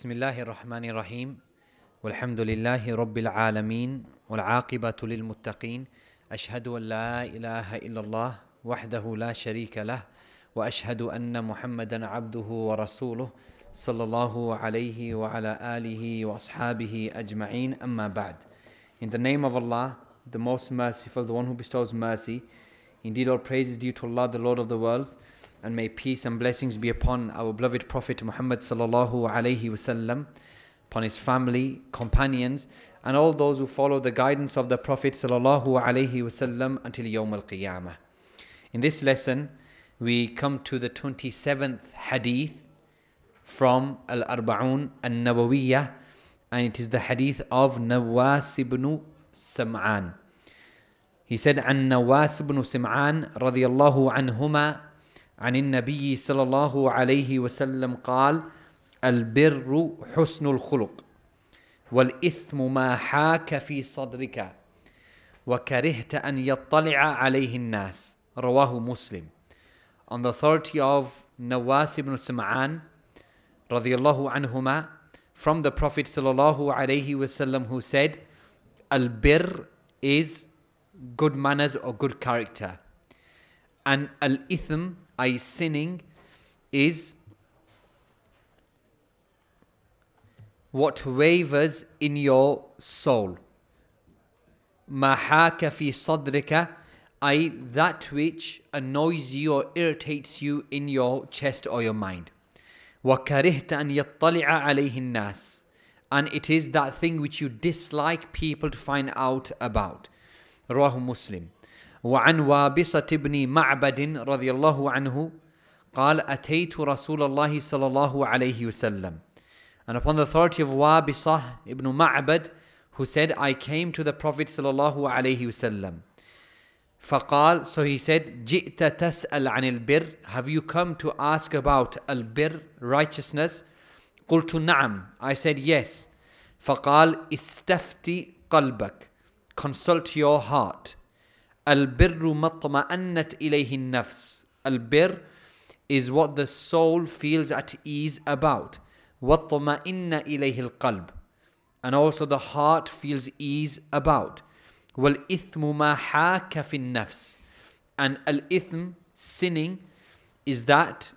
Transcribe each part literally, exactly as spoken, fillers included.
بسم الله الرحمن الرحيم والحمد لله رب العالمين والعاقبة للمتقين أشهد أن لا إله إلا الله وحده لا شريك له وأشهد أن محمدا عبده ورسوله صلى الله عليه وعلى آله وأصحابه أجمعين أما بعد. In the name of Allah, the most merciful, the one who bestows mercy. Indeed, all praise is due to Allah, the Lord of the worlds, and may peace and blessings be upon our beloved Prophet Muhammad sallallahu alaihi wasallam, upon his family, companions, and all those who follow the guidance of the Prophet sallallahu alaihi wasallam until Yawm al-Qiyamah. In this lesson, we come to the twenty-seventh hadith from Al-Arba'un An-Nawawiyah, and it is the hadith of Nawas ibn Sam'an. He said, عن نواس بن سمعان رضي الله عنهما عن النبي صلى الله عليه وسلم قال البر حسن الخلق والإثم ما حاك في صدرك وكرهت أن يطلع عليه الناس رواه مسلم. On the authority of Nawas ibn Sam'an رضي الله عنهما, from the Prophet صلى الله عليه وسلم, who said, Al-Bir is good manners or good character, and al-ithm, I sinning, is what wavers in your soul. Mahaka fi sadrika, I that which annoys you or irritates you in your chest or your mind. وَكَرِهْتَ أَنْ يَطَّلِعَ عَلَيْهِ النَّاسِ, and it is that thing which you dislike people to find out about. رواه مسلم. وعن وابصة بن معبد رضي الله عنه قال أتيت رسول الله صلى الله عليه وسلم. And upon the authority of Wabisah ibn Ma'bad, who said, I came to the Prophet صلى الله عليه وسلم. فقال, so he said, جئت تسأل عن البر, have you come to ask about al-bir, righteousness? قلت نعم, I said yes. فقال استفتي قلبك, consult your heart. Al-birru matma'annat ilayhi nafs. Al-bir is what the soul feels at ease about. Watma'inna ilayhi al-qalb, and also the heart feels ease about. Wal-ithmu ma haka fi nafs, and al-ithm, sinning, is that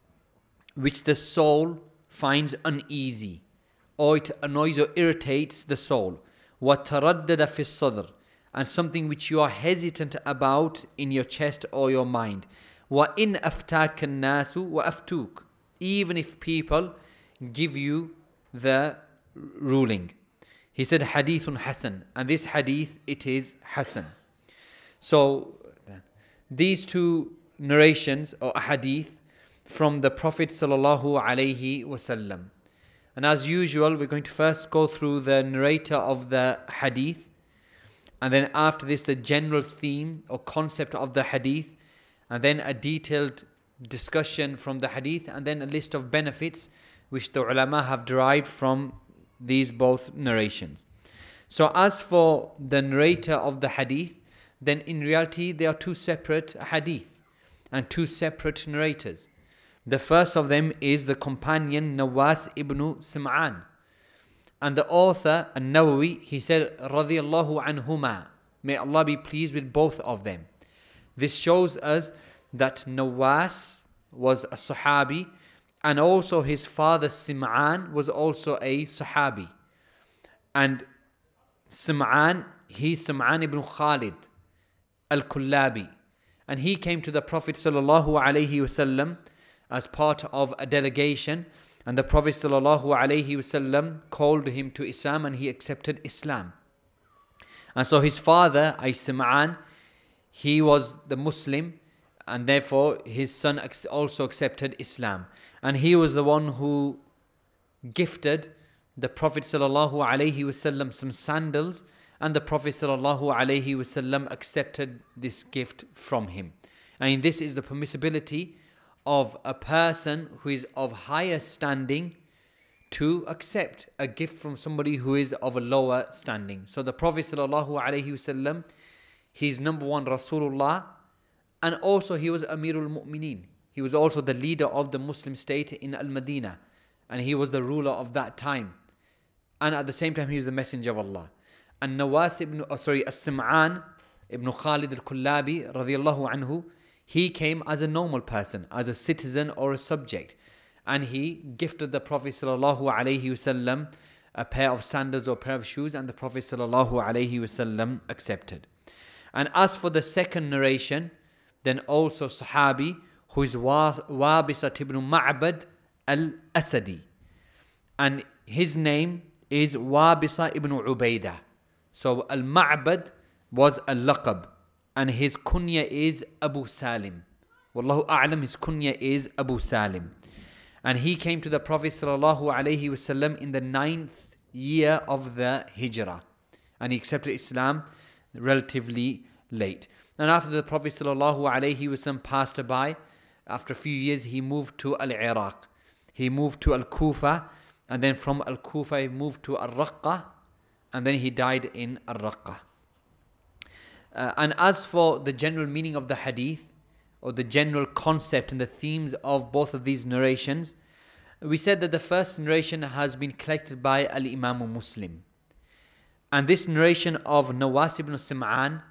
which the soul finds uneasy, or it annoys or irritates the soul. وَتَرَدَّدَ فِي الصَّدْرِ, and something which you are hesitant about in your chest or your mind. وَإِنْ أَفْتَاكَ النَّاسُ وَأَفْتُوكَ, even if people give you the ruling. He said, Hadithun Hasan, and this hadith, it is Hasan. So, these two narrations or hadith from the Prophet sallallahu alaihi wasallam. And as usual, we're going to first go through the narrator of the hadith, and then after this the general theme or concept of the hadith, and then a detailed discussion from the hadith, and then a list of benefits which the ulama have derived from these both narrations. So as for the narrator of the hadith, then in reality there are two separate hadith and two separate narrators. The first of them is the companion Nawas ibn Sam'an. And the author, An-Nawawi, he said, radiyallahu anhuma, may Allah be pleased with both of them. This shows us that Nawas was a Sahabi, and also his father Sim'an was also a Sahabi. And Sim'an, he's Sim'an ibn Khalid al-Kullabi. And he came to the Prophet sallallahu alaihi wasallam as part of a delegation, and the Prophet sallallahu alaihi wasallam called him to Islam, and he accepted Islam. And so his father, Sim'an, he was the Muslim, and therefore his son also accepted Islam. And he was the one who gifted the Prophet sallallahu alaihi wasallam some sandals, and the Prophet sallallahu alaihi wasallam accepted this gift from him. And this is the permissibility of a person who is of higher standing to accept a gift from somebody who is of a lower standing. So the Prophet sallallahu alaihi wasallam, he's number one Rasulullah, and also he was Amirul Mu'mineen. He was also the leader of the Muslim state in Al-Madinah. and he was the ruler of that time. And at the same time, he was the messenger of Allah. And Nawas ibn, oh, sorry, As-Sim'an ibn Khalid al-Kullabi, radiallahu anhu, he came as a normal person, as a citizen or a subject. And he gifted the Prophet sallallahu alaihi wasallam a pair of sandals or a pair of shoes, and the Prophet sallallahu alaihi wasallam accepted. And as for the second narration, then also Sahabi, who is Wabisat ibn Ma'bad al-Asadi. And his name is Wabisa ibn Ubaidah. So al-Ma'bad was a laqab, and his kunya is Abu Salim. Wallahu a'lam, his kunya is Abu Salim. And he came to the Prophet sallallahu alaihi wasallam in the ninth year of the Hijrah. And he accepted Islam relatively late. And after the Prophet sallallahu alaihi wasallam passed by, after a few years, he moved to Al-Iraq. He moved to Al-Kufa, and then from Al-Kufa he moved to Al-Raqqa, and then he died in Al-Raqqa. Uh, and as for the general meaning of the hadith, or the general concept and the themes of both of these narrations, we said that the first narration has been collected by Al-Imam Muslim. And this narration of Nawas ibn Sim'an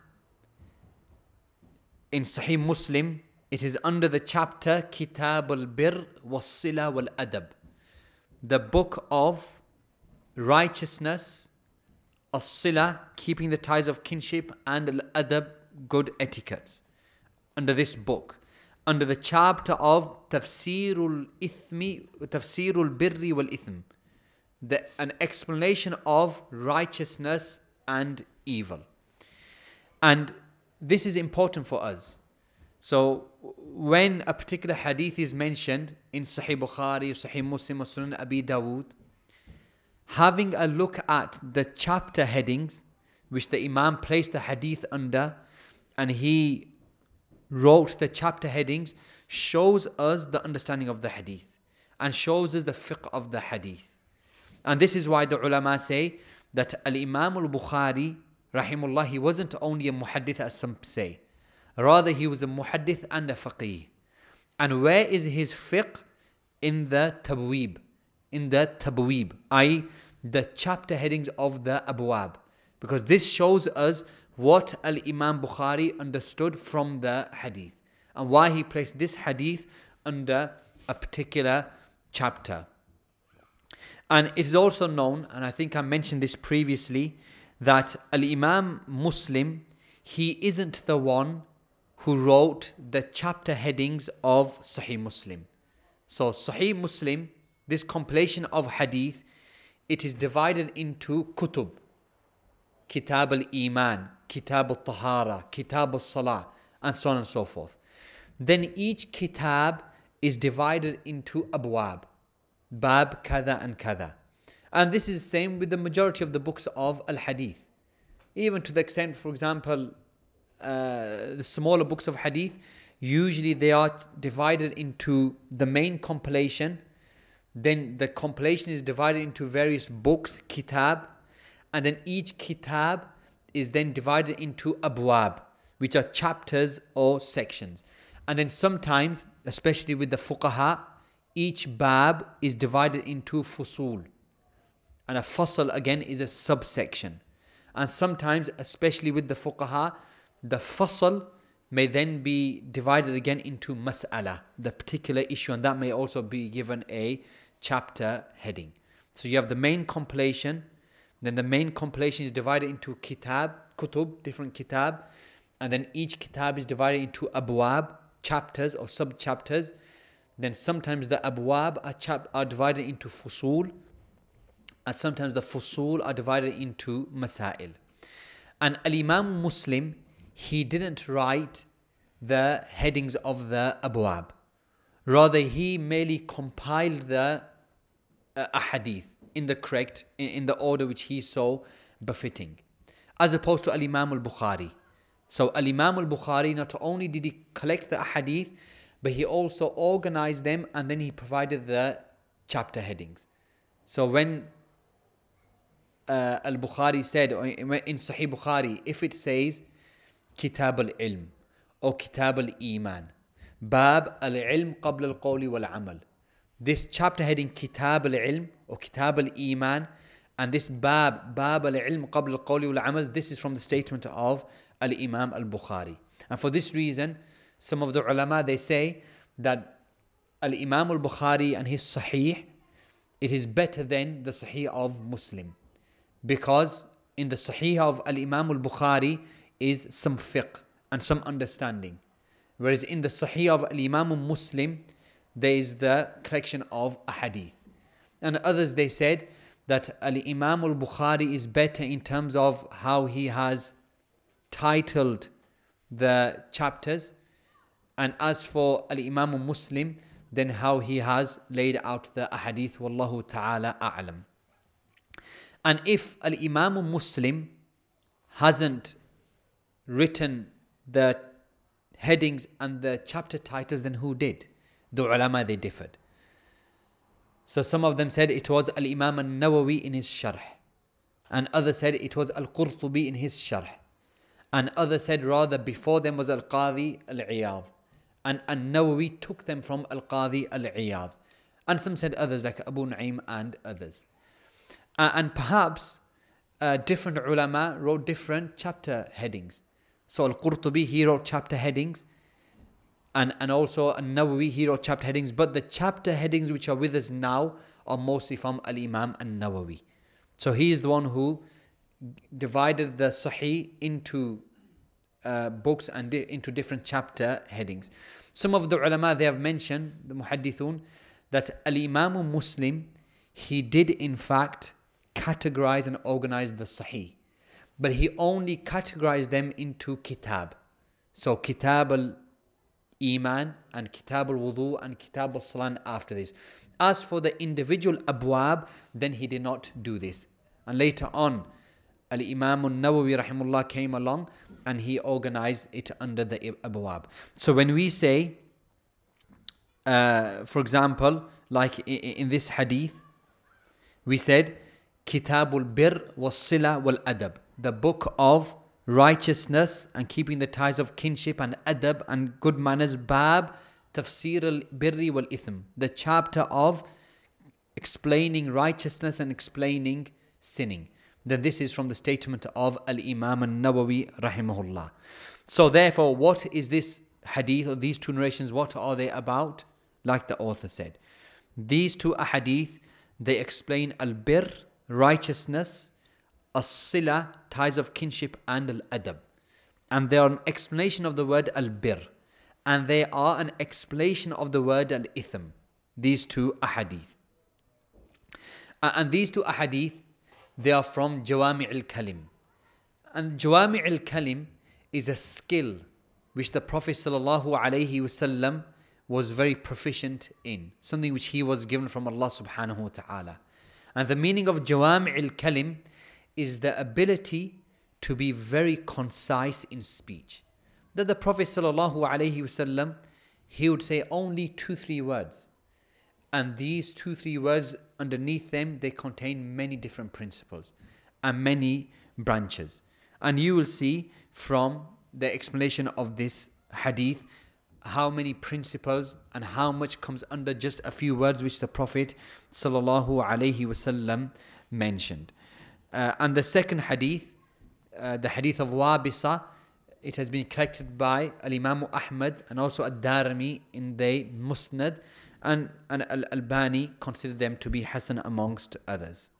in Sahih Muslim, it is under the chapter Kitab al-Bir was-Sila wal-Adab, the book of righteousness, as-Sila, keeping the ties of kinship, and al-Adab, good etiquettes. Under this book, under the chapter of Tafsirul Ithmi, Tafsirul Birri wal Ithm, the, an explanation of righteousness and evil. And this is important for us. So when a particular hadith is mentioned in Sahih Bukhari, Sahih Muslim, or Sunan Abi Dawood, having a look at the chapter headings which the Imam placed the hadith under, and he wrote the chapter headings, shows us the understanding of the hadith and shows us the fiqh of the hadith. And this is why the ulama say that Al-Imam al-Bukhari rahimullah, he wasn't only a muhaddith as some say, rather he was a muhaddith and a faqih. And where is his fiqh? In the tabweeb, in the tabweeb, that is the chapter headings of the abwab, because this shows us what Al-Imam Bukhari understood from the hadith and why he placed this hadith under a particular chapter. And it is also known, and I think I mentioned this previously, that Al-Imam Muslim, he isn't the one who wrote the chapter headings of Sahih Muslim. So Sahih Muslim, this compilation of hadith, it is divided into kutub. Kitab al-Iman, Kitab al-Tahara, Kitab al-Salah, and so on and so forth. Then each kitab is divided into abwab, bab, kada and kada. And this is the same with the majority of the books of al-Hadith. Even to the extent, for example, uh, the smaller books of Hadith, usually they are divided into the main compilation. Then the compilation is divided into various books, kitab, and then each kitab is then divided into abwab, which are chapters or sections. And then sometimes, especially with the fuqaha, each bab is divided into fusul. And a fasl again is a subsection. And sometimes, especially with the fuqaha, the fasl may then be divided again into mas'ala, the particular issue, and that may also be given a chapter heading. So you have the main compilation, then the main compilation is divided into kitab, kutub, different kitab, and then each kitab is divided into abwab, chapters or sub-chapters. Then sometimes the abwab are, chap- are divided into fusul, and sometimes the fusul are divided into masail. And Al-Imam Muslim, he didn't write the headings of the abwab. Rather, he merely compiled the uh, ahadith in the correct, in, in the order which he saw befitting. As opposed to Al-Imam al-Bukhari. So Al-Imam al-Bukhari, not only did he collect the ahadith, but he also organized them and then he provided the chapter headings. So when uh, al-Bukhari said, or in Sahih Bukhari, if it says Kitab al-Ilm or Kitab al-Iman, Bab al-Ilm qabla al-Qawli wal-Amal, this chapter heading Kitab al-Ilm or Kitab al-Iman, and this Bab, Bab al-Ilm qabl al-Qawli wal-Amal, this is from the statement of Al-Imam al-Bukhari. And for this reason, some of the ulama, they say that Al-Imam al-Bukhari and his Sahih, it is better than the Sahih of Muslim. Because in the Sahih of Al-Imam al-Bukhari is some fiqh and some understanding. Whereas in the Sahih of Al-Imam Muslim, there is the collection of a hadith. And others, they said that Al-Imam al-Bukhari is better in terms of how he has titled the chapters. And as for Al-Imam Muslim, then how he has laid out the ahadith. Wallahu ta'ala a'lam. And if Al-Imam Muslim hasn't written the headings and the chapter titles, then who did? The ulama, they differed. So some of them said it was Al-Imam al-Nawawi in his Sharh. And others said it was Al-Qurtubi in his Sharh. And others said rather before them was Al-Qadi al-Iyad. And An-Nawawi took them from Al-Qadi al-Iyad. And some said others like Abu Nu'aym and others. Uh, and perhaps uh, different ulama wrote different chapter headings. So Al-Qurtubi, he wrote chapter headings. And, and also An-Nawawi, he wrote chapter headings. But the chapter headings which are with us now are mostly from Al-Imam An-Nawawi. So he is the one who divided the Sahih into uh, books and di- into different chapter headings. Some of the ulama, they have mentioned, the muhaddithun, that Al-Imam Muslim, he did in fact categorize and organize the Sahih. But he only categorized them into kitab. So Kitab al-Iman and Kitab al-Wudu and Kitab al-Salan after this. As for the individual abwab, then he did not do this. And later on, Al-Imam al-Nawawi rahimullah came along and he organized it under the abwab. So when we say, uh, for example, like in, in this hadith, we said, Kitabul Bir was Sila wal Adab, the book of righteousness and keeping the ties of kinship and adab and good manners. Bab Tafsir al Birri wal Ithm, the chapter of explaining righteousness and explaining sinning. Then this is from the statement of Al-Imam al-Nawawi rahimahullah. So therefore, what is this hadith or these two narrations, what are they about? Like the author said, these two ahadith, they explain al-bir, righteousness, as-sila, ties of kinship, and al-adab. And they are an explanation of the word al-bir. And they are an explanation of the word al-ithm. These two ahadith. And these two ahadith, they are from Jawami' al-Kalim. And Jawami' al-Kalim is a skill which the Prophet sallallahu alaihi wasallam was very proficient in. Something which he was given from Allah subhanahu wa ta'ala. And the meaning of Jawami' al-Kalim is the ability to be very concise in speech. That the Prophet sallallahu alaihi wasallam, he would say only two, three words. And these two, three words, underneath them, they contain many different principles and many branches. And you will see from the explanation of this hadith how many principles and how much comes under just a few words which the Prophet sallallahu alaihi wasallam mentioned. Uh, and the second hadith, uh, the hadith of Wabisa, it has been collected by Al-Imam Ahmad and also Ad-Darimi in the Musnad, and, and Al-Albani considered them to be Hasan amongst others.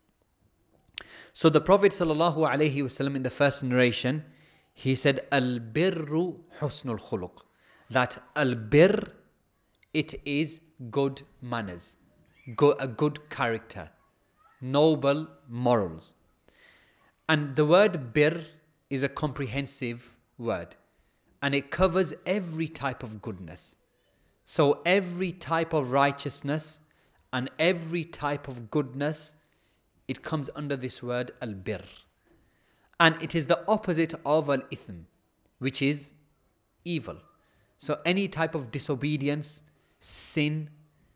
So the Prophet sallallahu alaihi wasallam in the first narration, he said, Al-birru husnul khuluq. That al-birr, it is good manners, go, a good character, noble morals. And the word birr is a comprehensive word. And it covers every type of goodness. So every type of righteousness and every type of goodness, it comes under this word al-birr. And it is the opposite of al-ithm, which is evil. So any type of disobedience, sin,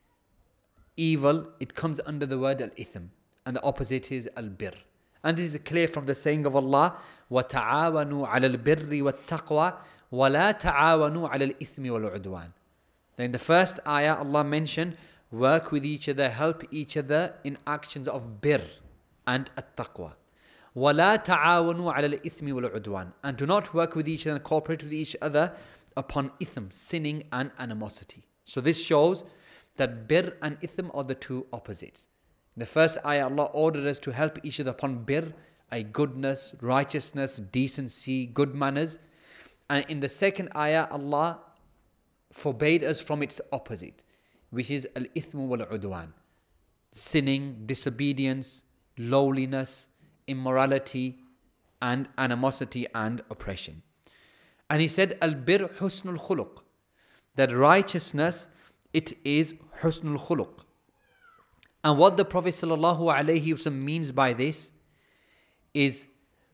evil, it comes under the word al-ithm. And the opposite is al-birr. And this is clear from the saying of Allah, وَتَعَاوَنُوا عَلَى الْبِرِّ وَالتَّقْوَى وَلَا تَعَاوَنُوا عَلَى الْإِثْمِ وَالْعُدْوَانِ. Then in the first ayah, Allah mentioned, work with each other, help each other in actions of bir and at-taqwa. وَلَا تَعَاوَنُوا عَلَى الْإِثْمِ وَالْعُدْوَانِ. And do not work with each other and cooperate with each other upon ithm, sinning and animosity. So this shows that bir and ithm are the two opposites. In the first ayah, Allah ordered us to help each other upon bir, a goodness, righteousness, decency, good manners. And in the second ayah, Allah forbade us from its opposite, which is al-ithmu wal-udwan. Sinning, disobedience, lowliness, immorality, and animosity and oppression. And he said, al-bir husnul khuluq. That righteousness, it is husnul khuluq. And what the Prophet sallallahu alaihi wasallam means by this is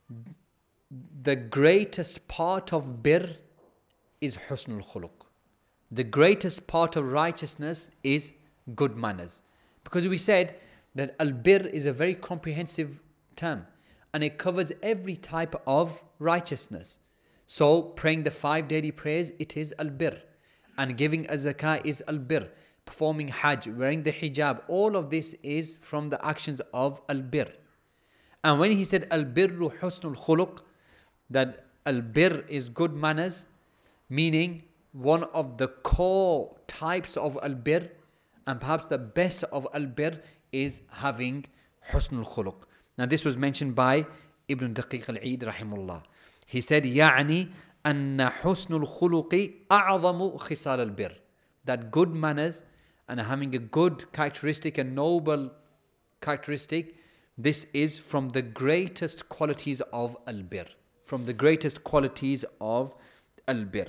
the greatest part of bir is husnul khuluq. The greatest part of righteousness is good manners. Because we said that al-bir is a very comprehensive term and it covers every type of righteousness. So praying the five daily prayers, it is al-bir. And giving a zakah is al-bir. Performing hajj, wearing the hijab, all of this is from the actions of al-bir. And when he said al-birru husnul khuluq, that al-bir is good manners, meaning one of the core types of al-bir and perhaps the best of al-bir is having husnul khuluq. Now this was mentioned by Ibn Daqiq al-Eid rahimullah. He said, يعني أن حسن الخلق أعظم خصال البر. That good manners and having a good characteristic, a noble characteristic, this is from the greatest qualities of al-bir. From the greatest qualities of al-bir.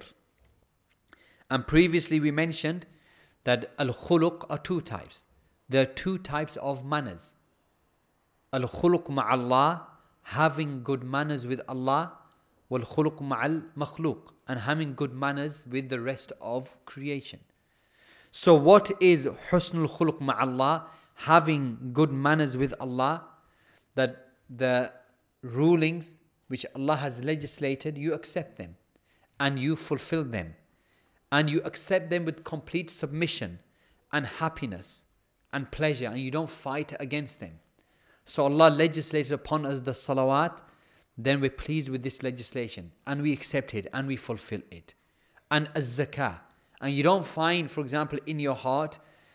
And previously we mentioned that al-khuluq are two types. There are two types of manners. Al-khuluq ma'allah, having good manners with Allah, wal-khuluq ma'al makhluq, and having good manners with the rest of creation. So what is husnul khuluq ma'allah? Having good manners with Allah, that the rulings which Allah has legislated, you accept them and you fulfill them. And you accept them with complete submission and happiness and pleasure, and you don't fight against them. So Allah legislated upon us the salawat, then we're pleased with this legislation and we accept it and we fulfill it. And az-zakah. And you don't find, for example, in your heart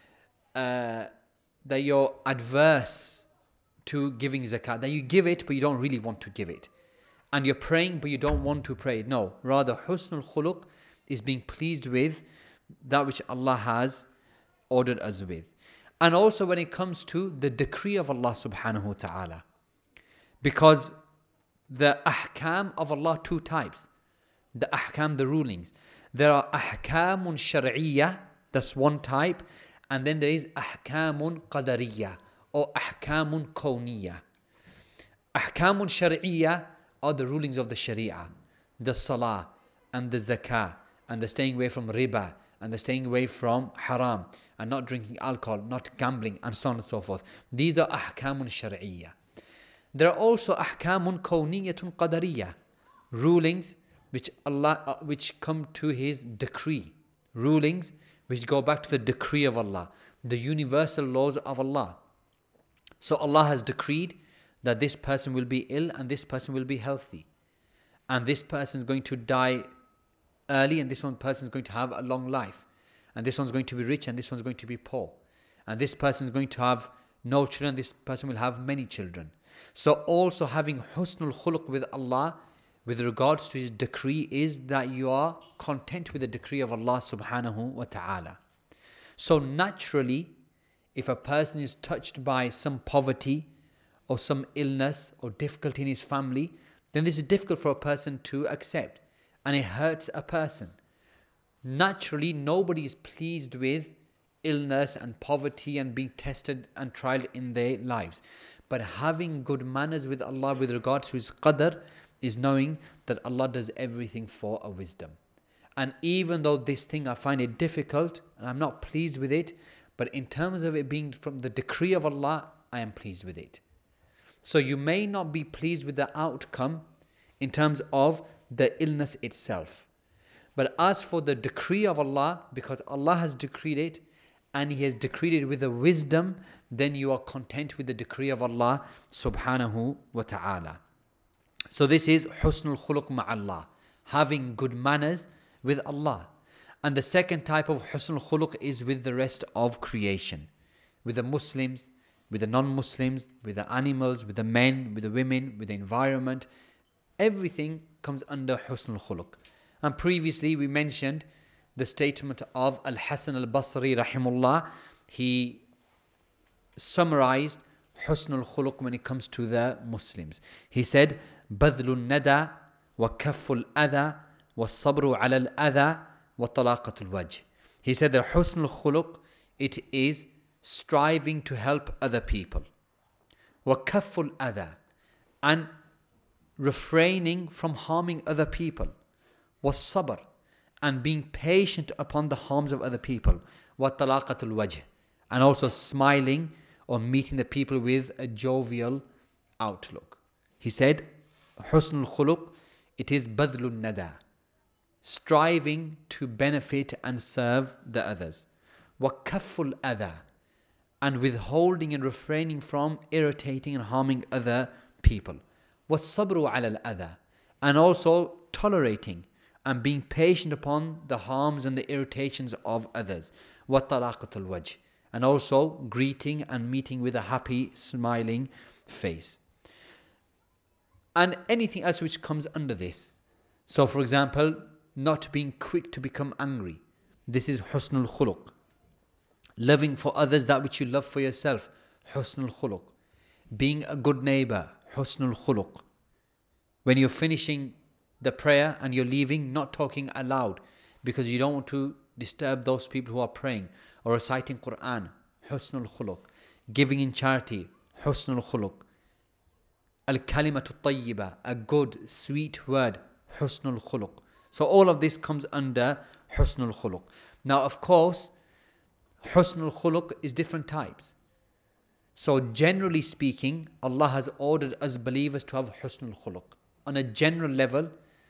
uh, that you're adverse to giving zakah. That you give it, but you don't really want to give it. And you're praying, but you don't want to pray. No, rather husnul khuluq is being pleased with that which Allah has ordered us with. And also when it comes to the decree of Allah subhanahu wa ta'ala. Because the ahkam of Allah, two types. The ahkam, the rulings. There are ahkamun shar'iyyah, that's one type. And then there is ahkamun qadariyah or ahkamun kawniyah. Ahkamun shar'iyyah are the rulings of the sharia. The salah and the zakah and the staying away from riba and the staying away from haram and not drinking alcohol, not gambling and so on and so forth. These are ahkamun shar'iyyah. There are also ahkamun kawniyatun qadariyah, rulings which Allah, uh, which come to His decree, rulings which go back to the decree of Allah, the universal laws of Allah. So Allah has decreed that this person will be ill and this person will be healthy, and this person is going to die early and this one person is going to have a long life, and this one's going to be rich and this one's going to be poor, and this person is going to have no children, this person will have many children. So also having husnul khuluq with Allah with regards to His decree is that you are content with the decree of Allah subhanahu wa ta'ala. So naturally, if a person is touched by some poverty or some illness or difficulty in his family, then this is difficult for a person to accept and it hurts a person. Naturally, nobody is pleased with illness and poverty and being tested and tried in their lives. But having good manners with Allah with regards to His qadr is knowing that Allah does everything for a wisdom. And even though this thing I find it difficult and I'm not pleased with it, but in terms of it being from the decree of Allah, I am pleased with it. So you may not be pleased with the outcome in terms of the illness itself. But as for the decree of Allah, because Allah has decreed it, and He has decreed it with a wisdom, then you are content with the decree of Allah subhanahu wa ta'ala. So this is husnul khuluq ma'allah, having good manners with Allah. And the second type of husnul khuluq is with the rest of creation, with the Muslims, with the non-Muslims, with the animals, with the men, with the women, with the environment. Everything comes under husnul khuluq. And previously we mentioned the statement of Al-Hasan al-Basri rahimullah. He summarized husnul khuluq when it comes to the Muslims. He said, بَذْلُ النَّدَى وَكَفُّ الْأَذَى وَالصَّبْرُ عَلَى الْأَذَى وَطَلَاقَةُ الْوَجْهِ. He said that husnul khuluq, it is striving to help other people. وَكَفُّ الْأَذَى, and refraining from harming other people. وَالصَّبْرُ, and being patient upon the harms of other people. وَطَلَاقَةُ الْوَجْهِ, and also smiling or meeting the people with a jovial outlook. He said, husnul khuluq, it is badlun nada, striving to benefit and serve the others. Wa kafful adha, and withholding and refraining from irritating and harming other people. Wa sabru ala al-adha, and also tolerating and being patient upon the harms and the irritations of others. Wa talaqatul wajh, and also greeting and meeting with a happy, smiling face. And anything else which comes under this. So for example, not being quick to become angry. This is husnul khuluq. Loving for others that which you love for yourself. Husnul khuluq. Being a good neighbor. Husnul khuluq. When you're finishing the prayer and you're leaving, not talking aloud because you don't want to disturb those people who are praying or reciting Quran. Husnul khuluq. Giving in charity. Husnul khuluq. Al-kalimatu tayyiba, a good, sweet word, husnul khuluq. So all of this comes under husnul khuluq. Now, of course, husnul khuluq is different types. So generally speaking, Allah has ordered us believers to have husnul khuluq. On a general level,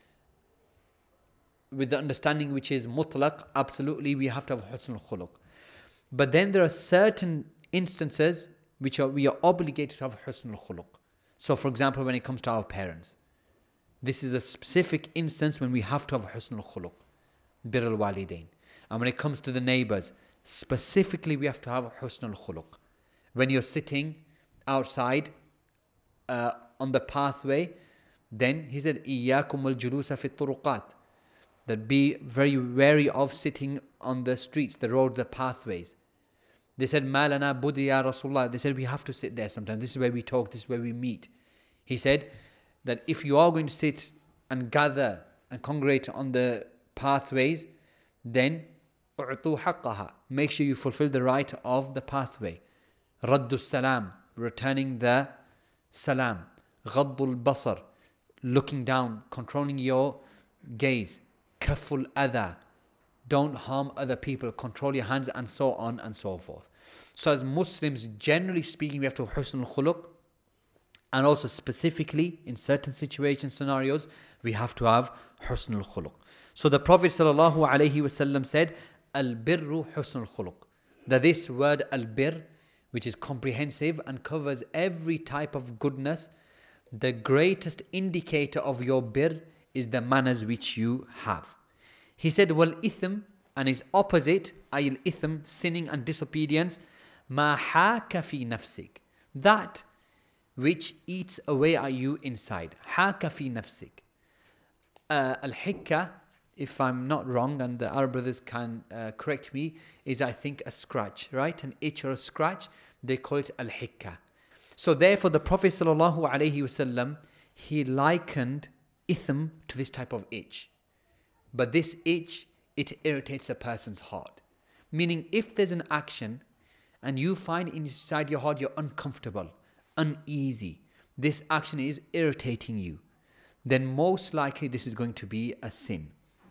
with the understanding which is mutlaq, absolutely we have to have husnul khuluq. But then there are certain instances which are, we are obligated to have husnul khuluq. So for example, when it comes to our parents, this is a specific instance when we have to have husnul khuluq, bir al-walidain. And when it comes to the neighbors, specifically we have to have husnul khuluq. When you're sitting outside uh, on the pathway, then he said, إِيَّاكُمُ الْجُلُوسَ فِي الطُّرُقَاتِ, that be very wary of sitting on the streets, the roads, the pathways. They said, مَا لَنَا بُدِّ يَا رَسُولَ اللَّهِ. They said, we have to sit there sometimes. This is where we talk, this is where we meet. He said that if you are going to sit and gather and congregate on the pathways, then أُعْطُوا حَقَّهَا, make sure you fulfill the right of the pathway. رَدُّ السَّلَامِ, returning the salam. غَضُّ الْبَصَرِ, looking down, controlling your gaze. كَفُّ الْأَذَى, don't harm other people, control your hands, and so on and so forth. So as Muslims, generally speaking, we have to have husnul khuluq, and also specifically in certain situations, scenarios, we have to have husnul khuluq. So the Prophet sallallahu alaihi wasallam said, al-birru husnul khuluq, that this word al-bir, which is comprehensive and covers every type of goodness, the greatest indicator of your bir is the manners which you have. He said, wal ithm, and his opposite, ayil ithm, sinning and disobedience, ma haka fi nafsik, that which eats away at you inside. Haka fi nafsik. Uh, Al-hikka, if I'm not wrong, and the Arab brothers can uh, correct me, is I think a scratch, right? An itch or a scratch. They call it al-hikka. So therefore, the Prophet sallallahu alaihi wasallam, he likened ithm to this type of itch. But this itch, it irritates a person's heart. Meaning, if there's an action and you find inside your heart you're uncomfortable, uneasy, this action is irritating you, then most likely this is going to be a sin.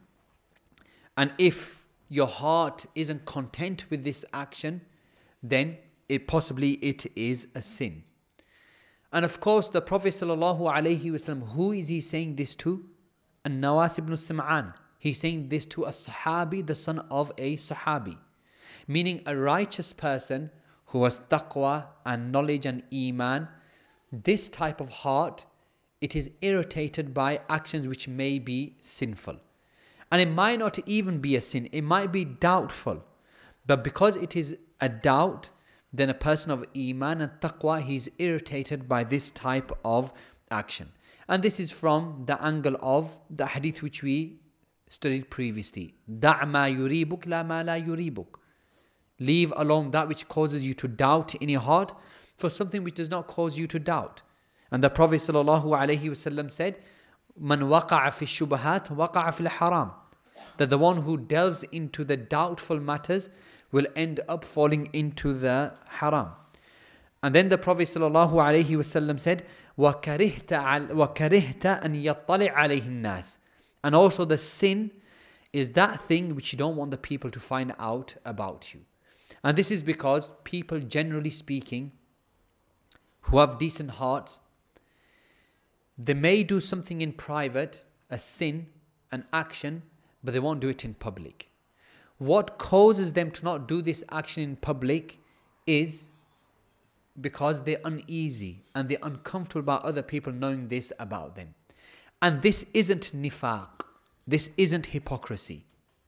And if your heart isn't content with this action, then it possibly it is a sin. And of course, the Prophet sallallahu alaihi wasallam, who is he saying this to? An-Nawas ibn Sam'an. He's saying this to a Sahabi, the son of a Sahabi. Meaning a righteous person who has taqwa and knowledge and iman, this type of heart, it is irritated by actions which may be sinful. And it might not even be a sin, it might be doubtful. But because it is a doubt, then a person of iman and taqwa, he is irritated by this type of action. And this is from the angle of the hadith which we studied previously. دَعْ مَا يُرِيبُكْ لَا مَا لَا يُرِيبُكْ. Leave alone that which causes you to doubt in your heart for something which does not cause you to doubt. And the Prophet ﷺ said, مَنْ وَقَعَ فِي الشُّبَهَاتِ وَقَعَ فِي الْحَرَامِ. That the one who delves into the doubtful matters will end up falling into the haram. And then the Prophet ﷺ said, وَكَرِهْتَ أَنْ يَطَّلِعَ عَلَيْهِ النَّاسِ. And also the sin is that thing which you don't want the people to find out about you. And this is because people, generally speaking, who have decent hearts, they may do something in private, a sin, an action, but they won't do it in public. What causes them to not do this action in public is because they're uneasy and they're uncomfortable about other people knowing this about them. And this isn't nifaq. This isn't hypocrisy.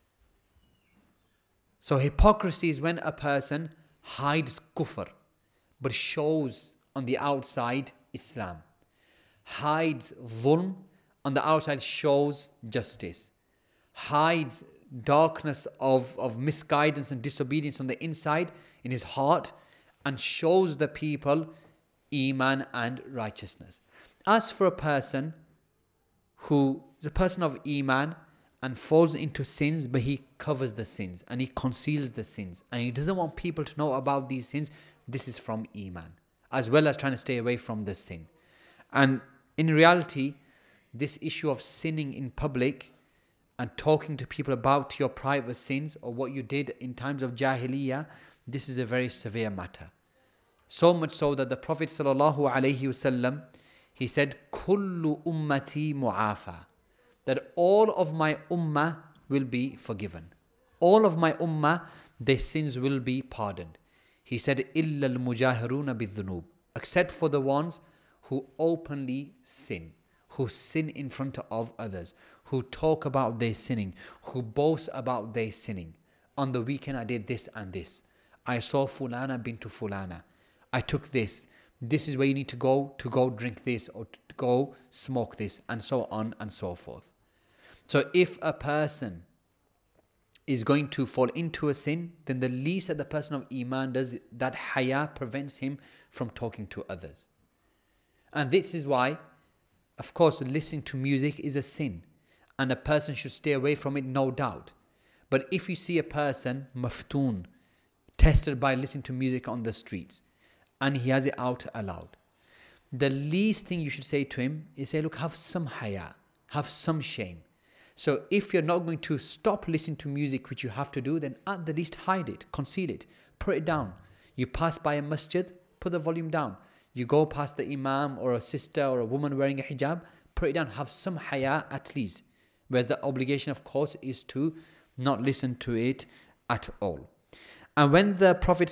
So hypocrisy is when a person hides kufr, but shows on the outside Islam. Hides dhulm, on the outside shows justice. Hides darkness of, of misguidance and disobedience on the inside in his heart, and shows the people iman and righteousness. As for a person who is a person of iman and falls into sins, but he covers the sins and he conceals the sins and he doesn't want people to know about these sins, this is from iman, as well as trying to stay away from the sin. And in reality, this issue of sinning in public and talking to people about your private sins or what you did in times of Jahiliyyah, this is a very severe matter. So much so that the Prophet ﷺ, he said, Kullu ummati mu'afa, that all of my ummah will be forgiven. All of my ummah, their sins will be pardoned. He said, Illa al-mujahiruna bidhunub, except for the ones who openly sin, who sin in front of others, who talk about their sinning, who boast about their sinning. On the weekend I did this and this. I saw fulana bintu fulana. I took this. This is where you need to go to go drink this or to go smoke this, and so on and so forth. So if a person is going to fall into a sin, then the least that the person of iman does, that haya prevents him from talking to others. And this is why, of course, listening to music is a sin, and a person should stay away from it, no doubt. But if you see a person maftoon, tested by listening to music on the streets, and he has it out aloud, the least thing you should say to him is say, look, have some haya, have some shame. So if you're not going to stop listening to music, which you have to do, then at the least hide it, conceal it, put it down. You pass by a masjid, put the volume down. You go past the imam or a sister or a woman wearing a hijab, put it down, have some haya at least. Whereas the obligation, of course, is to not listen to it at all. And when the Prophet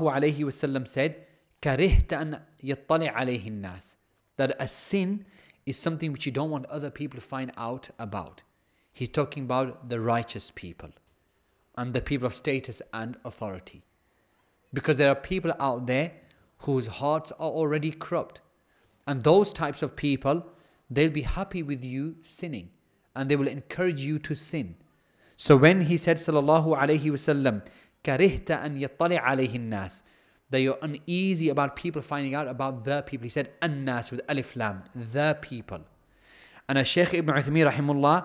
ﷺ said, كَرِهْتَ أَنْ يَطَّلِعَ عَلَيْهِ النَّاسِ, that a sin is something which you don't want other people to find out about. He's talking about the righteous people and the people of status and authority. Because there are people out there whose hearts are already corrupt. And those types of people, they'll be happy with you sinning, and they will encourage you to sin. So when he said, sallallahu alayhi wasallam, كَرِهْتَ أَنْ يَطَّلِعَ عَلَيْهِ النَّاسِ, that you're uneasy about people finding out about the people. He said, An-nas with alif lam, the people. And as Shaykh Ibn Uthaymin rahimullah,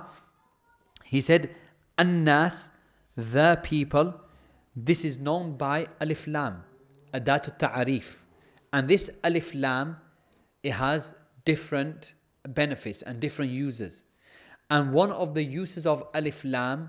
he said, An-nas, the people. This is known by alif lam, adatu ta'arif. And this alif lam, it has different benefits and different uses. And one of the uses of alif lam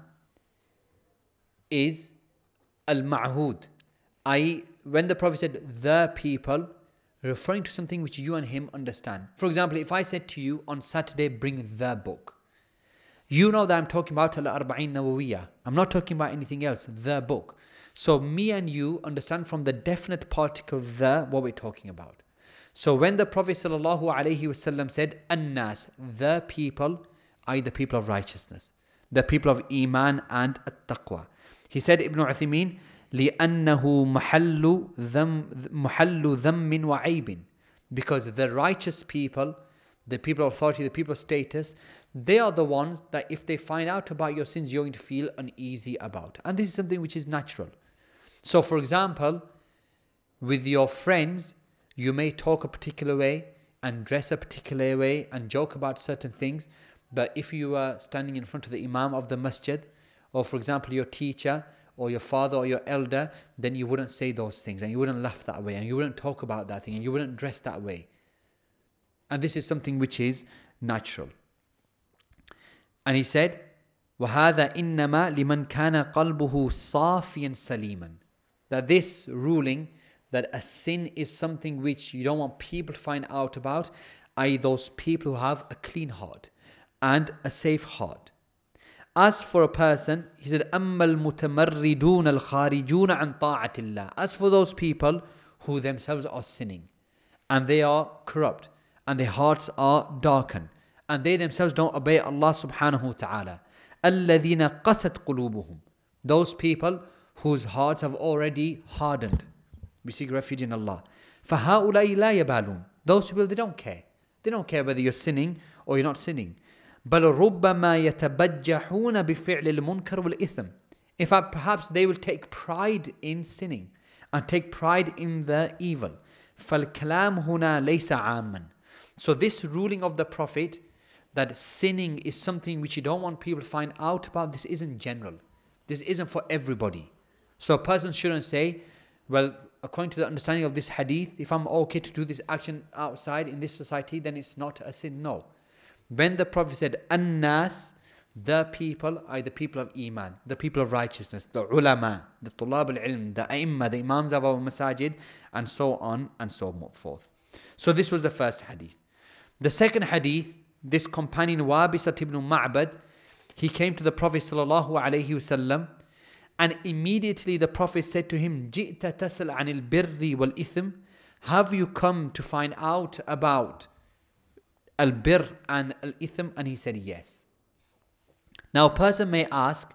is al-ma'hud. that is, when the Prophet said the people, referring to something which you and him understand. For example, if I said to you on Saturday, bring the book, you know that I'm talking about Al-Arba'in Nawawiyah. I'm not talking about anything else, the book. So me and you understand from the definite particle the what we're talking about. So when the Prophet sallallahu alaihi wasallam said, "An-nas," the people, i.e. the people of righteousness, the people of iman and at-taqwa, he said, Ibn Uthaymin, لِأَنَّهُ مَحَلُّ ذَمٍّ مُحَلُّ ذَمٍّ وَعَيْبٍ, because the righteous people, the people of authority, the people of status, they are the ones that if they find out about your sins, you're going to feel uneasy about. And this is something which is natural. So for example, with your friends, you may talk a particular way and dress a particular way and joke about certain things. But if you are standing in front of the imam of the masjid, or for example, your teacher, or your father or your elder, then you wouldn't say those things and you wouldn't laugh that way and you wouldn't talk about that thing and you wouldn't dress that way. And this is something which is natural. And he said, وَهَذَا إِنَّمَا لِمَنْ كَانَ قَلْبُهُ صَافِيًا سَلِيمًا, that this ruling, that a sin is something which you don't want people to find out about, that is those people who have a clean heart and a safe heart. As for a person, he said, أَمَّا الْمُتَمَرِّدُونَ الْخَارِجُونَ عَنْ طَاعَةِ اللَّهِ, as for those people who themselves are sinning and they are corrupt and their hearts are darkened and they themselves don't obey Allah subhanahu wa ta'ala, الَّذِينَ قَسَتْ قُلُوبُهُم, those people whose hearts have already hardened. We seek refuge in Allah. فَهَؤُلَاءِ لَا يَبَالُونَ, those people, they don't care. They don't care whether you're sinning or you're not sinning. بَلْ رُبَّمَا يَتَبَجَّحُونَ بِفِعْلِ الْمُنْكَرِ وَالْإِثْمِ, in fact, perhaps they will take pride in sinning and take pride in the evil. فَالْكَلَامُ هُنَا لَيْسَ عَامًا, so this ruling of the Prophet, that sinning is something which you don't want people to find out about, this isn't general. This isn't for everybody. So a person shouldn't say, well, according to the understanding of this hadith, if I'm okay to do this action outside in this society, then it's not a sin. No. When the Prophet said, An-nas, the people, are the people of Iman, the people of righteousness, the ulama, the tulab al-ilm, the aimma, the imams of our masajid, and so on and so forth. So this was the first hadith. The second hadith, this companion Wabisat ibn Ma'bad, he came to the Prophet sallallahu alaihi wasallam, and immediately the Prophet said to him, جِئْتَ تَسَلْ عَنِ الْبِرِّ وَالْإِثْمِ, have you come to find out about al-birr and al-ithm? And he said yes. Now a person may ask,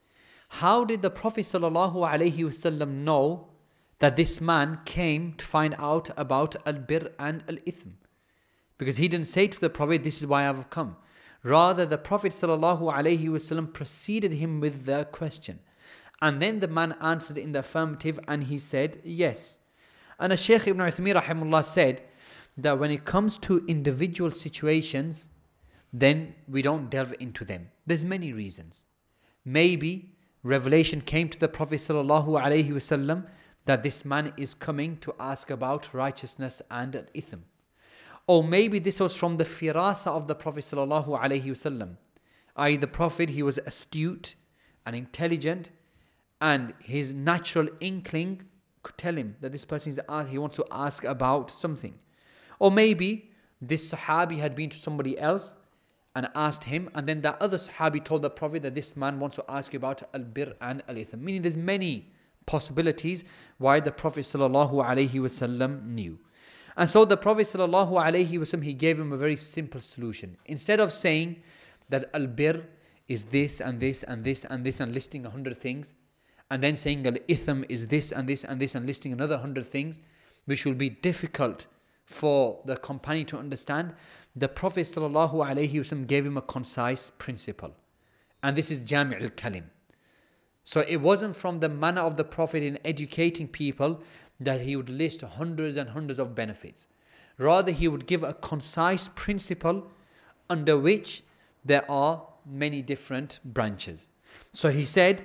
how did the Prophet sallallahu alaihi wasallam know that this man came to find out about al-birr and al-ithm? Because he didn't say to the Prophet, this is why I've come. Rather, the Prophet sallallahu alaihi wasallam preceded him with the question. And then the man answered in the affirmative and he said yes. And as Shaykh Ibn Uthaymin rahimahullah said, that when it comes to individual situations, then we don't delve into them. There's many reasons. Maybe revelation came to the Prophet sallallahu alaihi wasallam that this man is coming to ask about righteousness and al-ithm. Or maybe this was from the firasa of the Prophet sallallahu alaihi wasallam. that is, the Prophet, he was astute and intelligent, and his natural inkling could tell him that this person is he wants to ask about something. Or maybe this Sahabi had been to somebody else and asked him, and then that other Sahabi told the Prophet that this man wants to ask you about al-birr and al-ithm. Meaning there's many possibilities why the Prophet sallallahu alaihi wasallam knew. And so the Prophet sallallahu alaihi wasallam, he gave him a very simple solution. Instead of saying that al-birr is this and this and this and this and listing a hundred things, and then saying al-ithm is this and this and this and listing another hundred things, which will be difficult for the companion to understand, the Prophet sallallahu alaihi wasallam gave him a concise principle. And this is Jami' al-Kalim. So it wasn't from the manner of the Prophet in educating people that he would list hundreds and hundreds of benefits. Rather, he would give a concise principle under which there are many different branches. So he said,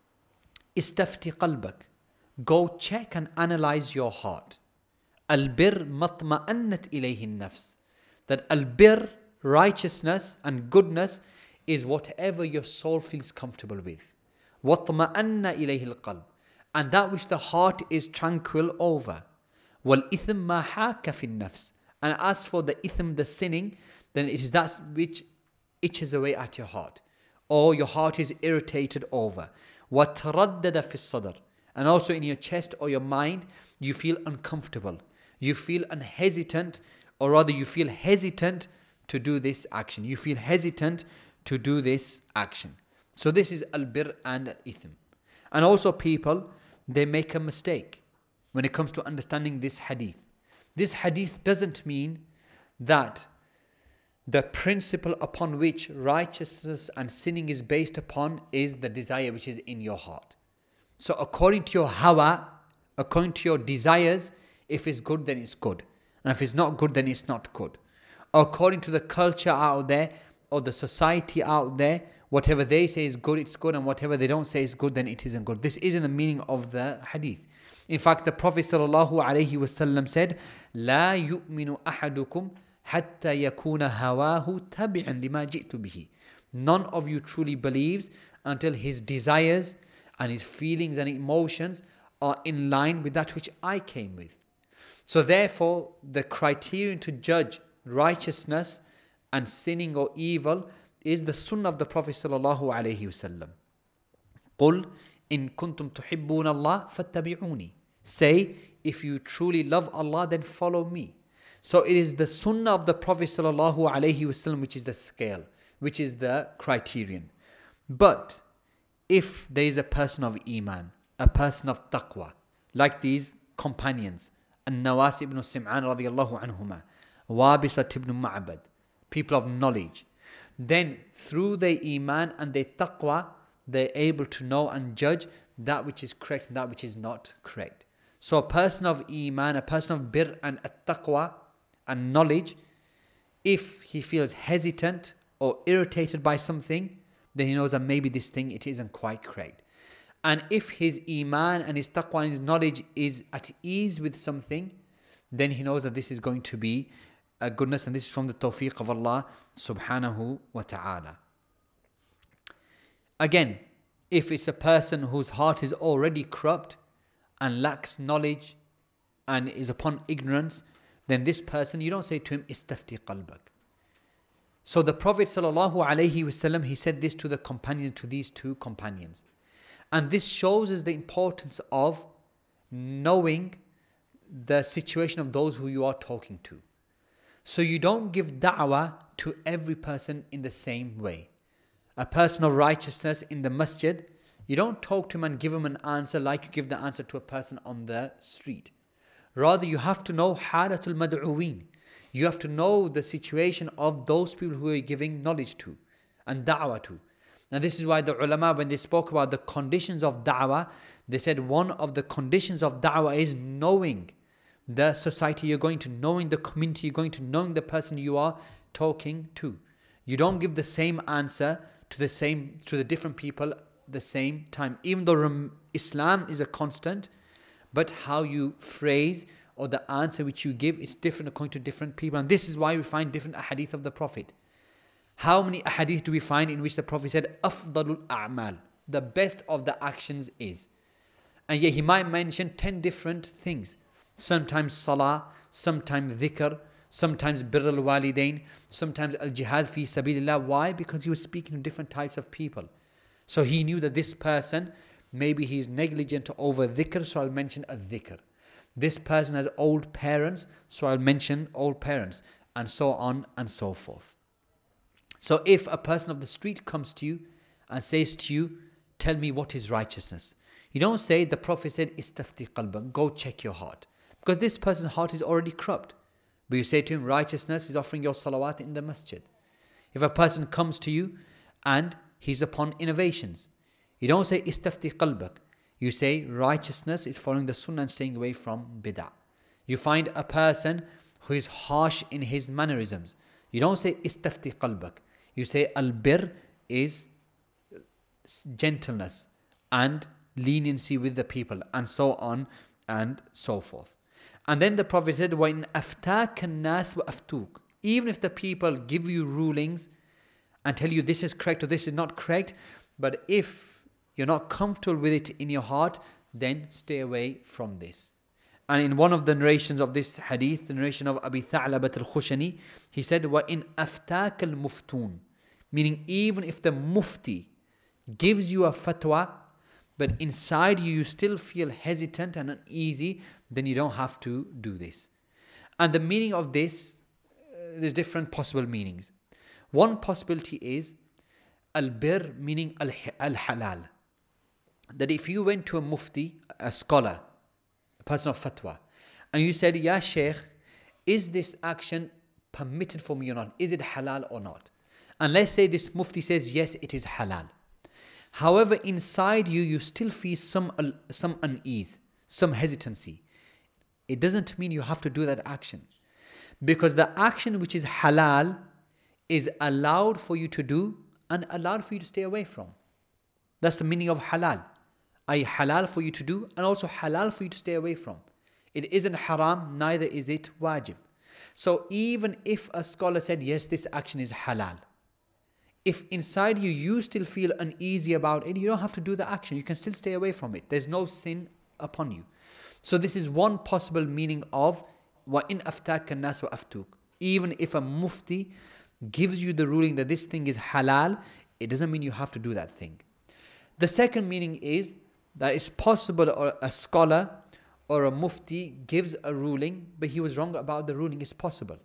Istafti qalbak, go check and analyze your heart. Al-birr matma'annat ilayhi nafs, that al-birr, righteousness and goodness, is whatever your soul feels comfortable with. Watma'anna ilayhi al-qalb, and that which the heart is tranquil over. Wal-ithm ma haka fi nafs, and as for the ithm, the sinning, then it is that which itches away at your heart, or your heart is irritated over. وَتَرَدَّدَ فِي الصَّدْرِ, And also in your chest or your mind, you feel uncomfortable. You feel unhesitant, or rather you feel hesitant to do this action. You feel hesitant to do this action. So this is al-bir and al-ithm. And also people, they make a mistake when it comes to understanding this hadith. This hadith doesn't mean that the principle upon which righteousness and sinning is based upon is the desire which is in your heart. So according to your hawa, according to your desires, if it's good, then it's good. And if it's not good, then it's not good. According to the culture out there, or the society out there, whatever they say is good, it's good. And whatever they don't say is good, then it isn't good. This isn't the meaning of the hadith. In fact, the Prophet ﷺ said, لا يؤمن أحدكم حتى يكون هواه تبعا لما جئت به. None of you truly believes until his desires and his feelings and emotions are in line with that which I came with. So therefore, the criterion to judge righteousness and sinning or evil is the sunnah of the Prophet sallallahu alaihi wasallam. قُلْ إِن كُنْتُمْ تُحِبُّونَ اللَّهَ فَاتَّبِعُونِي. Say, if you truly love Allah, then follow me. So it is the sunnah of the Prophet sallallahu alaihi wasallam which is the scale, which is the criterion. But if there is a person of iman, a person of taqwa, like these companions, An-Nawas ibn Sim'an radiyallahu anhuma, Wabisat ibn Ma'bad, people of knowledge, then through their iman and their taqwa, they're able to know and judge that which is correct and that which is not correct. So a person of iman, a person of bir and at-taqwa and knowledge, if he feels hesitant or irritated by something, then he knows that maybe this thing, it isn't quite correct. And if his iman and his taqwa and his knowledge is at ease with something, then he knows that this is going to be a goodness, and this is from the tawfiq of Allah subhanahu wa ta'ala. Again, if it's a person whose heart is already corrupt and lacks knowledge and is upon ignorance, then this person, you don't say to him, istafti qalbak. So the Prophet sallallahu alaihi wasallam, he said this to the companions, to these two companions. And this shows us the importance of knowing the situation of those who you are talking to. So you don't give da'wah to every person in the same way. A person of righteousness in the masjid, you don't talk to him and give him an answer like you give the answer to a person on the street. Rather, you have to know halatul mad'uween. You have to know the situation of those people who are giving knowledge to and da'wah to. Now this is why the ulama, when they spoke about the conditions of da'wah, they said one of the conditions of da'wah is knowing the society you're going to, knowing the community you're going to, knowing the person you are talking to. You don't give the same answer to the same to the different people the same time. Even though Islam is a constant, but how you phrase or the answer which you give is different according to different people. And this is why we find different ahadith of the Prophet. How many ahadith do we find in which the Prophet said, Afdalul a'mal, the best of the actions is. And yet he might mention ten different things. Sometimes salah, sometimes dhikr, sometimes birr al-walidain, sometimes al-jihad fi sabilillah. Why? Because he was speaking to different types of people. So he knew that this person, maybe he's negligent over dhikr, so I'll mention a dhikr. This person has old parents, so I'll mention old parents, and so on and so forth. So if a person of the street comes to you and says to you, tell me what is righteousness, you don't say, the Prophet said, istafti qalbak, go check your heart. Because this person's heart is already corrupt. But you say to him, righteousness is offering your salawat in the masjid. If a person comes to you and he's upon innovations, you don't say, istafti qalbak. You say, righteousness is following the sunnah and staying away from bid'ah. You find a person who is harsh in his mannerisms. You don't say, istafti qalbak. You say, al-bir is gentleness and leniency with the people, and so on and so forth. And then the Prophet said, وَإِنْ أَفْتَاكَ النَّاسُ وَأَفْتُوكَ. Even if the people give you rulings and tell you this is correct or this is not correct, but if you're not comfortable with it in your heart, then stay away from this. And in one of the narrations of this hadith, the narration of Abi Tha'labat al-Khushani, he said, وَإِنْ أَفْتَاكَ الْمُفْتُونَ. Meaning, even if the mufti gives you a fatwa but inside you, you still feel hesitant and uneasy, then you don't have to do this. And the meaning of this, uh, there's different possible meanings. One possibility is al-bir, meaning al-halal. That if you went to a mufti, a scholar, a person of fatwa, and you said, Ya Shaykh, is this action permitted for me or not? Is it halal or not? And let's say this mufti says, yes, it is halal. However, inside you, you still feel some, some unease, some hesitancy. It doesn't mean you have to do that action. Because the action which is halal is allowed for you to do and allowed for you to stay away from. That's the meaning of halal. I halal for you to do and also halal for you to stay away from. It isn't haram, neither is it wajib. So even if a scholar said, yes, this action is halal, if inside you, you still feel uneasy about it, you don't have to do the action. You can still stay away from it. There's no sin upon you. So this is one possible meaning of وَإِنْ أَفْتَاكَ النَّاسُ وَأَفْتُوكَ. Even if a mufti gives you the ruling that this thing is halal, it doesn't mean you have to do that thing. The second meaning is that it's possible or a scholar or a mufti gives a ruling, but he was wrong about the ruling. It's possible.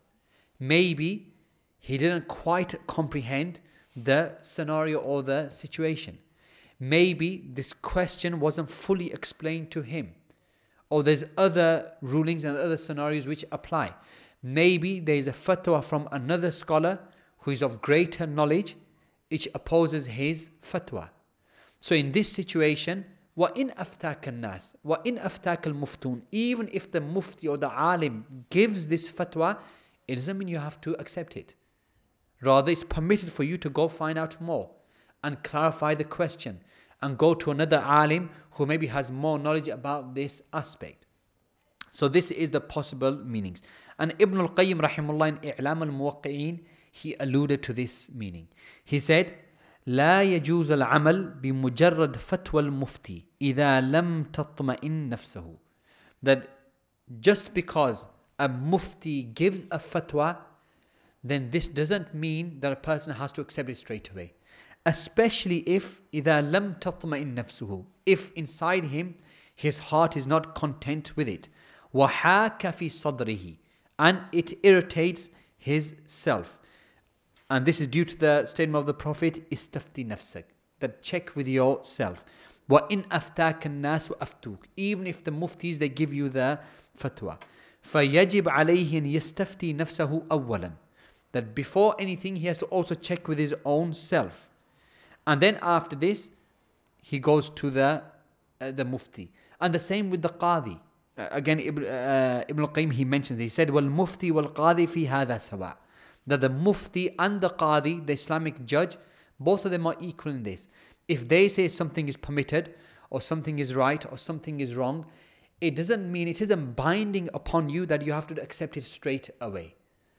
Maybe he didn't quite comprehend the scenario or the situation. Maybe this question wasn't fully explained to him. Or there's other rulings and other scenarios which apply. Maybe there is a fatwa from another scholar who is of greater knowledge, which opposes his fatwa. So in this situation, وَإِنْ أَفْتَاكَ النَّاسِ وَإِنْ أَفْتَاكَ الْمُفْتُونَ, even if the mufti or the alim gives this fatwa, it doesn't mean you have to accept it. Rather, it's permitted for you to go find out more and clarify the question and go to another alim who maybe has more knowledge about this aspect. So this is the possible meanings. And Ibn al-Qayyim rahimahullah in I'lam al-Muwaqqi'in, he alluded to this meaning. He said, لا يجوز العمل بمجرد فتوى المفتي إذا لم تطمئن نفسه. That just because a mufti gives a fatwa, then this doesn't mean that a person has to accept it straight away. Especially if إذا لم تطمئن نفسه, if inside him his heart is not content with it. وحاك في صدره, and it irritates his self. And this is due to the statement of the Prophet, istafti nafsak, that check with yourself. وَإِنْ أَفْتَاكَ النَّاسُ وَأَفْتُوكَ, even if the muftis, they give you the fatwa. فَيَجِبْ عَلَيْهِ أَنْ يَسْتَفْتِي نَفْسَهُ أَوَّلًا, that before anything he has to also check with his own self. And then after this, he goes to the uh, the mufti. And the same with the qadi. Uh, again, Ibn, uh, Ibn al-Qayyim, he mentions, he said, وَالْمُفْتِي وَالْقَاضِي فِي هَذَا سَوَاء, that the mufti and the qadi, the Islamic judge, both of them are equal in this. If they say something is permitted, or something is right, or something is wrong, it doesn't mean, it isn't binding upon you that you have to accept it straight away.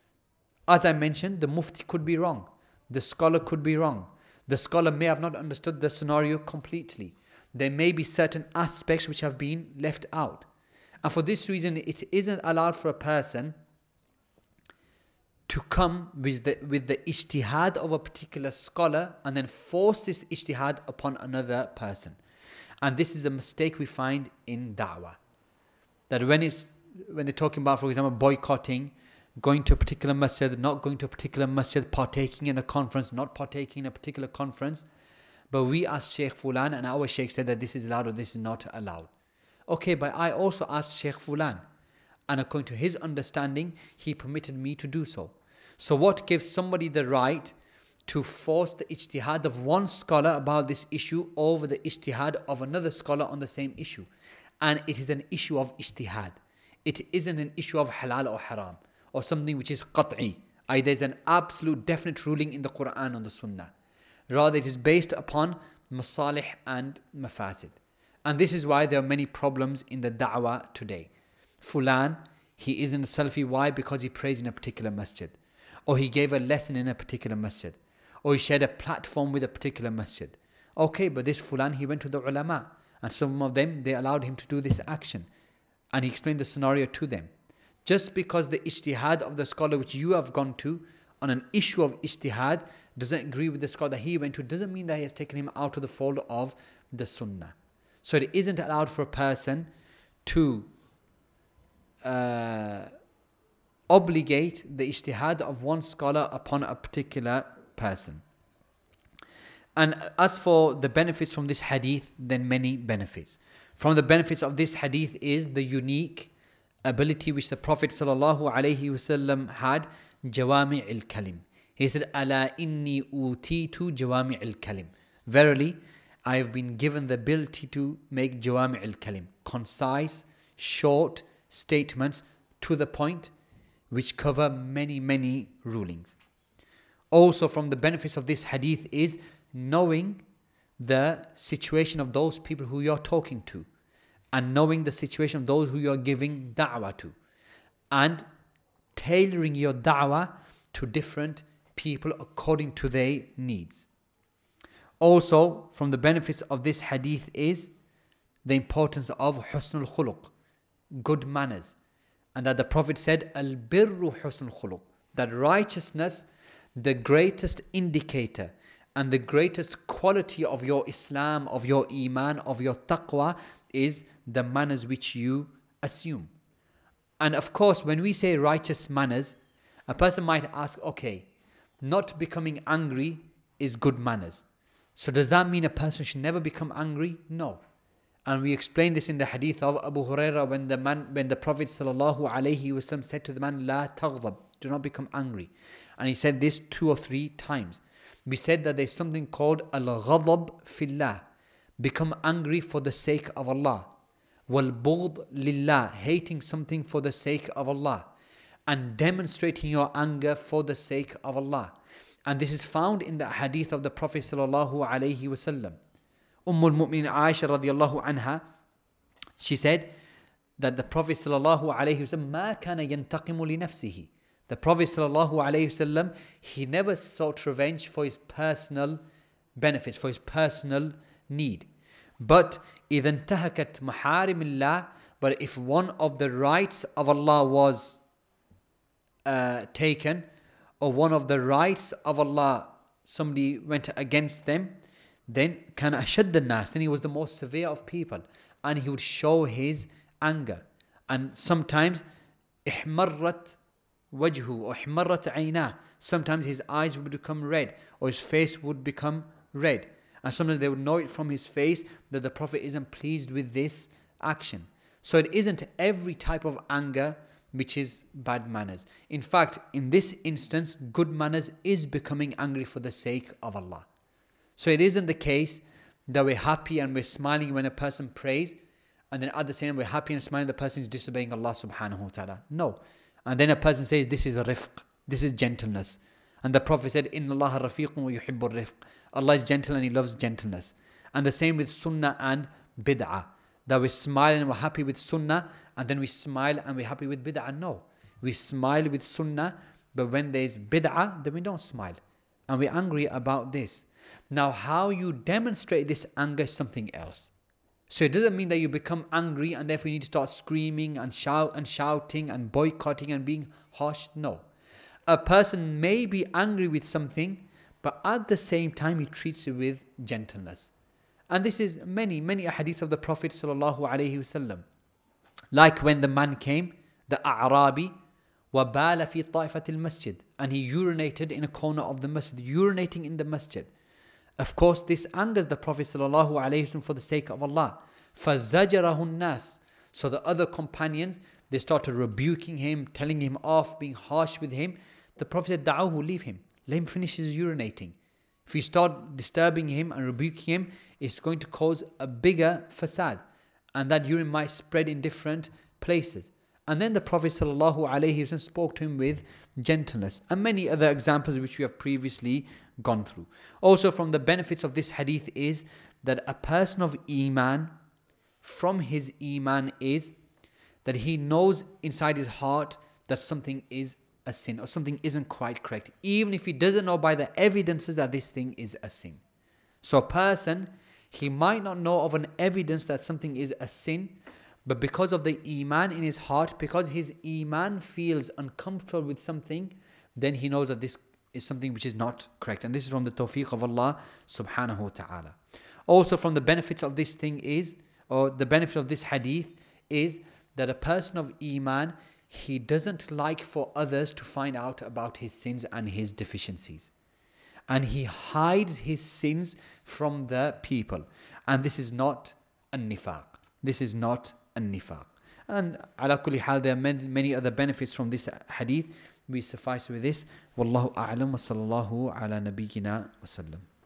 As I mentioned, the mufti could be wrong. The scholar could be wrong. The scholar may have not understood the scenario completely. There may be certain aspects which have been left out. And for this reason, it isn't allowed for a person to come with the, with the ijtihad of a particular scholar and then force this ijtihad upon another person. And this is a mistake we find in da'wah. That when it's when they're talking about, for example, boycotting, going to a particular masjid, not going to a particular masjid, partaking in a conference, not partaking in a particular conference, but we asked Shaykh Fulan and our Shaykh said that this is allowed or this is not allowed. Okay, but I also asked Shaykh Fulan, and according to his understanding, he permitted me to do so. So what gives somebody the right to force the ijtihad of one scholar about this issue over the ijtihad of another scholar on the same issue? And it is an issue of ijtihad. It isn't an issue of halal or haram, or something which is qat'i. I, there's an absolute definite ruling in the Quran or the Sunnah. Rather, it is based upon masalih and mafasid. And this is why there are many problems in the da'wah today. Fulan, he isn't a Salafi. Why? Because he prays in a particular masjid. Or he gave a lesson in a particular masjid. Or he shared a platform with a particular masjid. Okay, but this Fulan, he went to the ulama. And some of them, they allowed him to do this action. And he explained the scenario to them. Just because the ijtihad of the scholar which you have gone to on an issue of ijtihad doesn't agree with the scholar that he went to, doesn't mean that he has taken him out of the fold of the sunnah. So it isn't allowed for a person to uh, obligate the ijtihad of one scholar upon a particular person. And as for the benefits from this hadith, then many benefits. From the benefits of this hadith is the unique ability which the Prophet ﷺ had, jawami' al-kalim. He said, Ala inni utitu jawami' al-kalim. Verily, I have been given the ability to make jawami' al-kalim, concise, short statements to the point, which cover many, many rulings. Also from the benefits of this hadith is knowing the situation of those people who you're talking to, and knowing the situation of those who you're giving da'wah to, and tailoring your da'wah to different people according to their needs. Also from the benefits of this hadith is the importance of husnul khuluq, good manners, and that the Prophet said, al-birru husnul khuluq, that righteousness, the greatest indicator and the greatest quality of your Islam, of your Iman, of your taqwa is the manners which you assume. And of course, when we say righteous manners, a person might ask, okay, not becoming angry is good manners. So does that mean a person should never become angry? No. And we explained this in the hadith of Abu Hurairah when the man, when the Prophet sallallahu alaihi wasallam said to the man, La taghdab, do not become angry. And he said this two or three times. We said that there's something called al-ghadab fillah, become angry for the sake of Allah. Wal-bughd lillah, hating something for the sake of Allah. And demonstrating your anger for the sake of Allah. And this is found in the hadith of the Prophet sallallahu alaihi wasallam. Ummul Mu'minin Aisha radiyallahu anha, she said that the Prophet sallallahu alaihi wasallam ma kana yantaqimu li nafsihi. The Prophet sallallahu alaihi wasallam, he never sought revenge for his personal benefits, for his personal need. But إِذَا انْتَهَكَتْ مَحَارِمِ اللَّهِ, but if one of the rights of Allah was uh, taken, or one of the rights of Allah, somebody went against them, then كَانَ أَشَدَّ النَّاسِ, then he was the most severe of people, and he would show his anger. And sometimes إِحْمَرَّتْ وَجْهُ or إِحْمَرَّتْ عَيْنَاهُ, sometimes his eyes would become red, or his face would become red. And sometimes they would know it from his face that the Prophet isn't pleased with this action. So it isn't every type of anger which is bad manners. In fact, in this instance, good manners is becoming angry for the sake of Allah. So it isn't the case that we're happy and we're smiling when a person prays, and then at the same time we're happy and smiling the person is disobeying Allah subhanahu wa ta'ala. No. And then a person says, this is rifq, this is gentleness. And the Prophet said, Inna Allah rafiqun wa yuhibbur rifq. Allah is gentle and He loves gentleness. And the same with sunnah and bid'ah. That we smile and we're happy with sunnah, and then we smile and we're happy with bid'ah. No. We smile with sunnah, but when there's bid'ah, then we don't smile. And we're angry about this. Now, how you demonstrate this anger is something else. So it doesn't mean that you become angry and therefore you need to start screaming and shout and shouting and boycotting and being harsh. No. A person may be angry with something, but at the same time he treats it with gentleness. And this is many, many hadith of the Prophet sallallahu alaihi wasallam. Like when the man came, the A'rabi, وَبَالَ فِي طَائِفَةِ الْمَسْجِدِ, and he urinated in a corner of the masjid, urinating in the masjid. Of course, this angers the Prophet sallallahu alaihi wasallam for the sake of Allah. فَزَجَرَهُ النَّاسِ, so the other companions, they started rebuking him, telling him off, being harsh with him. The Prophet said, دَعَوْهُ, leave him. Let him finish his urinating. If you start disturbing him and rebuking him, it's going to cause a bigger fasad. And that urine might spread in different places. And then the Prophet ﷺ spoke to him with gentleness. And many other examples which we have previously gone through. Also from the benefits of this hadith is that a person of Iman, from his Iman is that he knows inside his heart that something is a sin or something isn't quite correct, even if he doesn't know by the evidences that this thing is a sin. So a person, he might not know of an evidence that something is a sin, but because of the Iman in his heart, because his Iman feels uncomfortable with something, then he knows that this is something which is not correct. And this is from the tawfiq of Allah subhanahu wa ta'ala. Also from the benefits of this thing is or the benefit of this hadith is that a person of Iman, he doesn't like for others to find out about his sins and his deficiencies. And he hides his sins from the people. And this is not an-nifaq. This is not an-nifaq. And ala kulli hal, there are many, many other benefits from this hadith. We suffice with this. Wallahu a'lam wa sallallahu ala nabiyyina wa sallam.